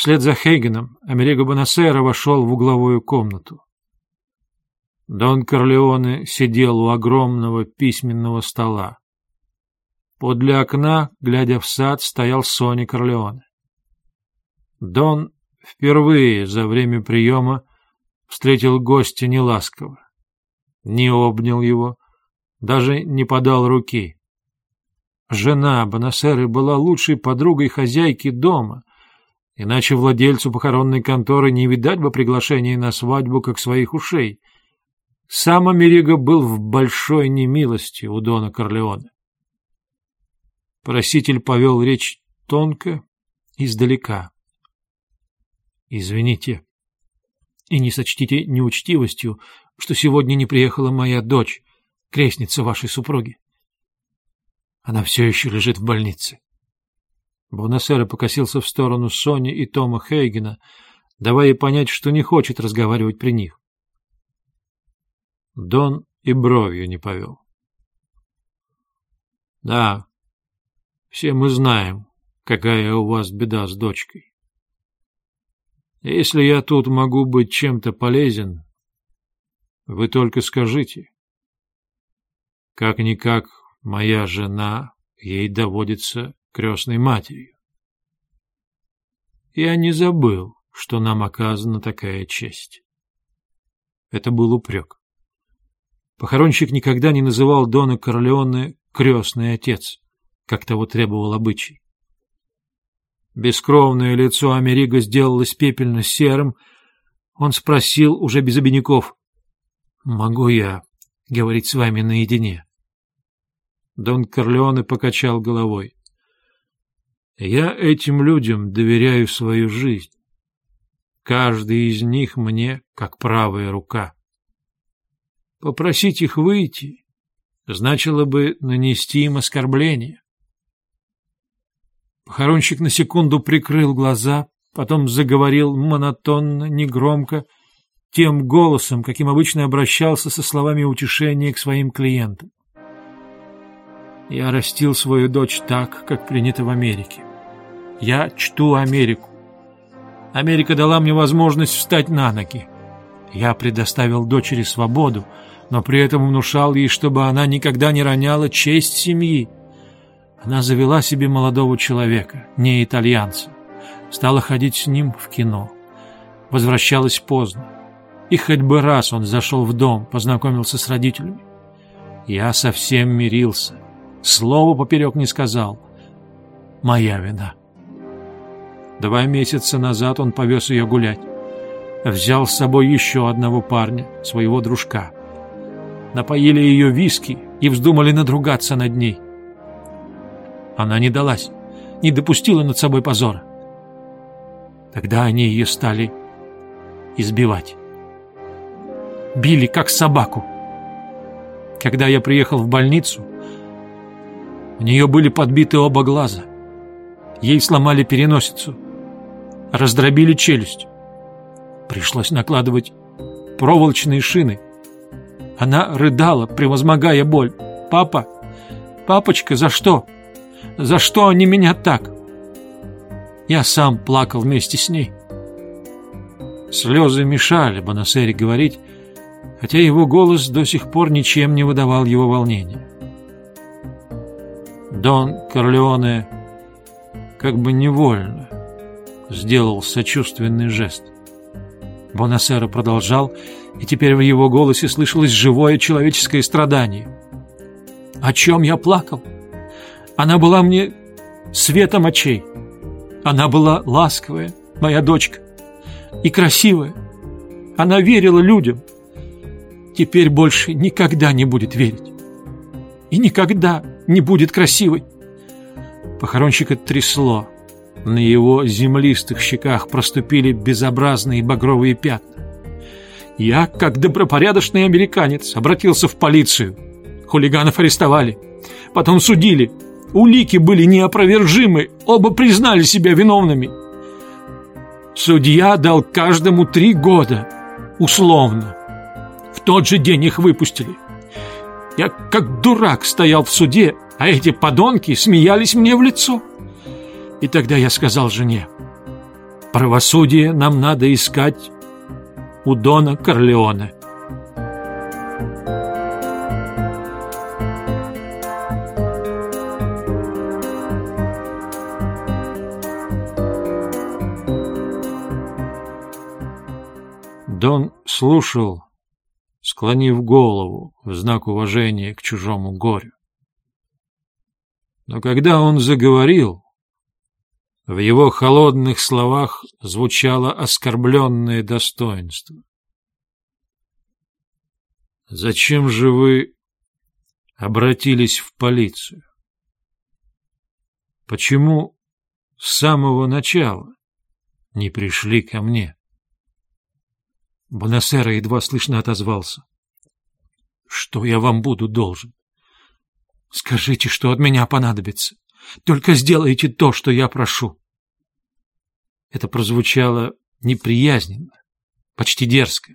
Вслед за Хейгеном Америго Бонасера вошел в угловую комнату. Дон Корлеоне сидел у огромного письменного стола. Подле окна, глядя в сад, стоял Соня Корлеоне. Дон впервые за время приема встретил гостя неласково, не обнял его, даже не подал руки. Жена Бонасеры была лучшей подругой хозяйки дома, иначе владельцу похоронной конторы не видать бы приглашения на свадьбу, как своих ушей. Сам Америго был в большой немилости у Дона Корлеоне. Проситель повел речь тонко, издалека. «Извините, и не сочтите неучтивостью, что сегодня не приехала моя дочь, крестница вашей супруги. Она все еще лежит в больнице». Бонасера покосился в сторону Сони и Тома Хейгена, давая ей понять, что не хочет разговаривать при них. Дон и бровью не повел. «Да, все мы знаем, какая у вас беда с дочкой. Если я тут могу быть чем-то полезен, вы только скажите. Как-никак моя жена, ей доводится крестной матерью. Я не забыл, что нам оказана такая честь». Это был упрек. Похоронщик никогда не называл Дона Корлеоне «крестный отец», как того требовал обычай. Бескровное лицо Америго сделалось пепельно-серым. Он спросил уже без обиняков: «Могу я говорить с вами наедине?» Дон Корлеоне покачал головой. «Я этим людям доверяю свою жизнь. Каждый из них мне как правая рука. Попросить их выйти значило бы нанести им оскорбление». Похоронщик на секунду прикрыл глаза, потом заговорил монотонно, негромко, тем голосом, каким обычно обращался со словами утешения к своим клиентам. «Я растил свою дочь так, как принято в Америке. Я чту Америку. Америка дала мне возможность встать на ноги. Я предоставил дочери свободу, но при этом внушал ей, чтобы она никогда не роняла честь семьи. Она завела себе молодого человека, не итальянца, стала ходить с ним в кино. Возвращалась поздно. И хоть бы раз он зашел в дом, познакомился с родителями. Я совсем мирился. Слова поперек не сказал. Моя вина. 2 месяца назад он повез ее гулять. Взял с собой еще одного парня, своего дружка. Напоили ее виски и вздумали надругаться над ней. Она не далась, не допустила над собой позора. Тогда они ее стали избивать. Били, как собаку. Когда я приехал в больницу, у нее были подбиты оба глаза. Ей сломали переносицу, раздробили челюсть. Пришлось накладывать проволочные шины. Она рыдала, превозмогая боль. «Папа, папочка, за что? За что они меня так?» Я сам плакал вместе с ней. Слезы мешали Бонасере говорить, хотя его голос до сих пор ничем не выдавал его волнения. Дон Корлеоне как бы невольно сделал сочувственный жест. Бонасера продолжал, и теперь в его голосе слышалось живое человеческое страдание. «О чем я плакал? Она была мне светом очей. Она была ласковая, моя дочка, и красивая. Она верила людям. Теперь больше никогда не будет верить. И никогда не будет красивой». Похоронщика трясло. На его землистых щеках проступили безобразные багровые пятна. Я, как добропорядочный американец, обратился в полицию. Хулиганов арестовали. Потом судили. Улики были неопровержимы. Оба признали себя виновными. Судья дал каждому 3 года. Условно. В тот же день их выпустили. Я, как дурак, стоял в суде, а эти подонки смеялись мне в лицо. И тогда я сказал жене: Правосудие нам надо искать у Дона Корлеоне. Дон слушал, склонив голову в знак уважения к чужому горю. Но когда он заговорил, в его холодных словах звучало оскорбленное достоинство. «Зачем же вы обратились в полицию? Почему с самого начала не пришли ко мне?» Бонасера едва слышно отозвался. «Что я вам буду должен? Скажите, что от меня понадобится. Только сделайте то, что я прошу». Это прозвучало неприязненно, почти дерзко.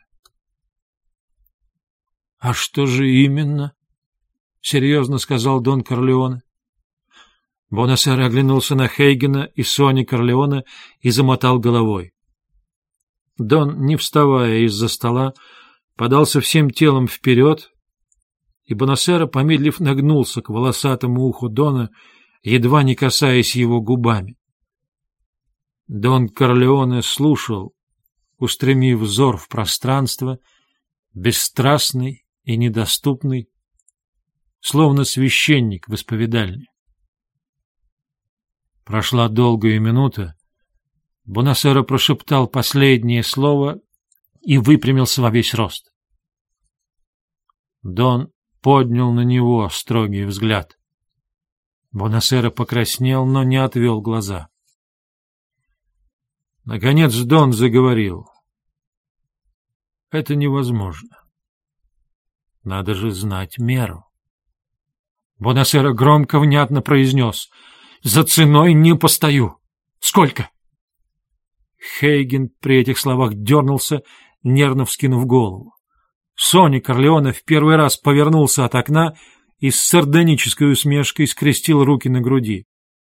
«А что же именно?» — серьезно сказал Дон Корлеоне. Бонасера оглянулся на Хейгена и Сони Корлеоне и замотал головой. Дон, не вставая из-за стола, подался всем телом вперед, и Бонасера, помедлив, нагнулся к волосатому уху Дона, едва не касаясь его губами. Дон Корлеоне слушал, устремив взор в пространство, бесстрастный и недоступный, словно священник в исповедальне. Прошла долгая минута. Бонасера прошептал последнее слово и выпрямился во весь рост. Дон поднял на него строгий взгляд. Бонасера покраснел, но не отвел глаза. Наконец Дон заговорил. «Это невозможно. Надо же знать меру». Бонасера громко, внятно произнес: «За ценой не постою. Сколько?» Хейген при этих словах дернулся, нервно вскинув голову. Сони Корлеоне в первый раз повернулся от окна и с сардонической усмешкой скрестил руки на груди.